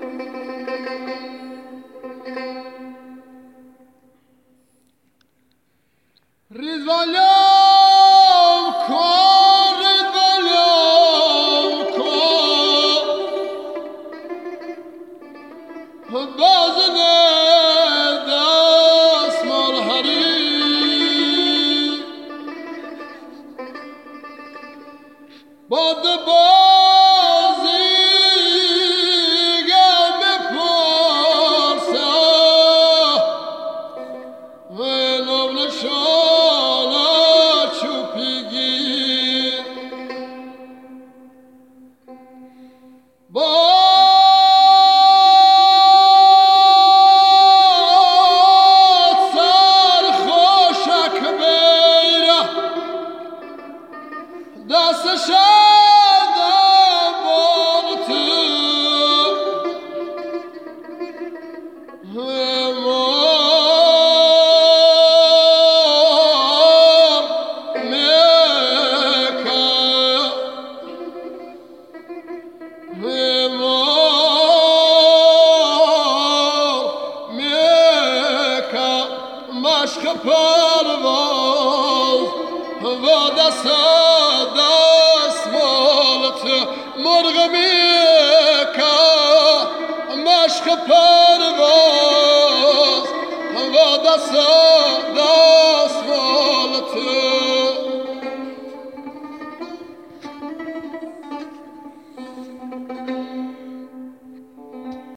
Rizvalyam ko bazne dasmal hari bad bazi gam beparsa venom nashana chupigir دست شد بارتو مشق پرواز و دست دستمالت مرغ میکه مشق پرواز و دست دستمالت